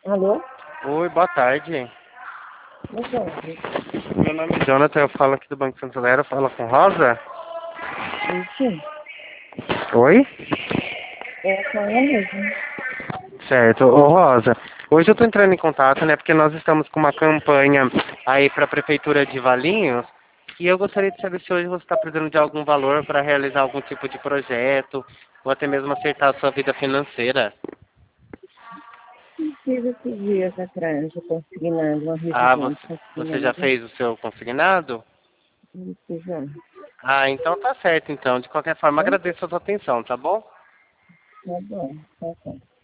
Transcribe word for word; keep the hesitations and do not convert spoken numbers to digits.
Alô? Oi, boa tarde. Boa tarde. Meu nome é Jonathan, eu falo aqui do Banco Santander, eu falo com Rosa. Isso? Oi? É com ela mesmo. Certo. Ô Rosa, hoje eu tô entrando em contato, né, porque nós estamos com uma campanha aí para a Prefeitura de Valinhos e eu gostaria de saber se hoje você está precisando de algum valor para realizar algum tipo de projeto ou até mesmo acertar a sua vida financeira. Fiz esses dias atrás, o consignado, uma Ah, revisão você, de você já consignado. fez o seu consignado? Isso já. Ah, então tá certo então. De qualquer forma, Tá? agradeço a sua atenção, tá bom? Tá bom, tá bom.